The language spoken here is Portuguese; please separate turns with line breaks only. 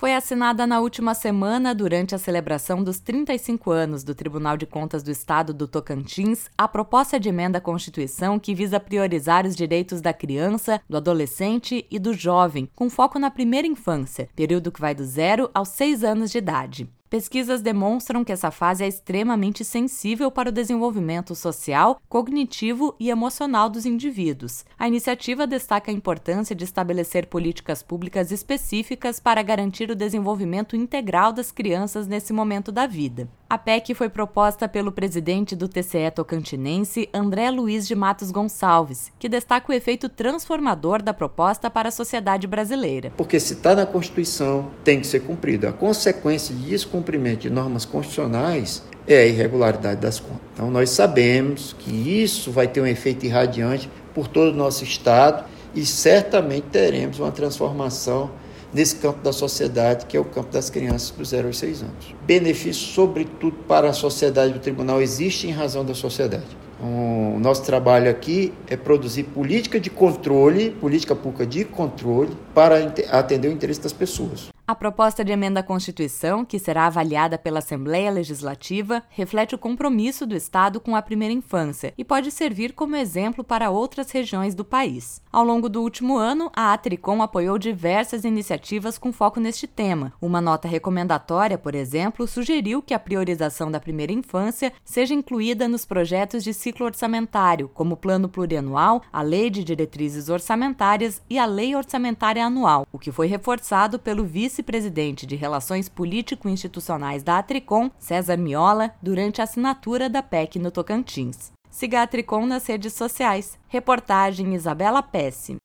Foi assinada na última semana, durante a celebração dos 35 anos do Tribunal de Contas do Estado do Tocantins, a proposta de emenda à Constituição que visa priorizar os direitos da criança, do adolescente e do jovem, com foco na primeira infância, período que vai do 0 aos 6 anos de idade. Pesquisas demonstram que essa fase é extremamente sensível para o desenvolvimento social, cognitivo e emocional dos indivíduos. A iniciativa destaca a importância de estabelecer políticas públicas específicas para garantir o desenvolvimento integral das crianças nesse momento da vida. A PEC foi proposta pelo presidente do TCE tocantinense, André Luiz de Matos Gonçalves, que destaca o efeito transformador da proposta para a sociedade brasileira.
Porque se está na Constituição, tem que ser cumprido. A consequência de descumprimento de normas constitucionais é a irregularidade das contas. Então nós sabemos que isso vai ter um efeito irradiante por todo o nosso Estado e certamente teremos uma transformação nesse campo da sociedade, que é o campo das crianças dos 0 aos 6 anos. Benefício, sobretudo, para a sociedade do tribunal existe em razão da sociedade. O nosso trabalho aqui é produzir política de controle, política pública de controle, para atender o interesse das pessoas.
A proposta de emenda à Constituição, que será avaliada pela Assembleia Legislativa, reflete o compromisso do Estado com a primeira infância e pode servir como exemplo para outras regiões do país. Ao longo do último ano, a Atricom apoiou diversas iniciativas com foco neste tema. Uma nota recomendatória, por exemplo, sugeriu que a priorização da primeira infância seja incluída nos projetos de ciclo orçamentário, como o Plano Plurianual, a Lei de Diretrizes Orçamentárias e a Lei Orçamentária Anual, o que foi reforçado pelo vice-presidente de Relações Político-Institucionais da Atricom, César Miola, durante a assinatura da PEC no Tocantins. Siga a Atricom nas redes sociais. Reportagem Isabela Pesce.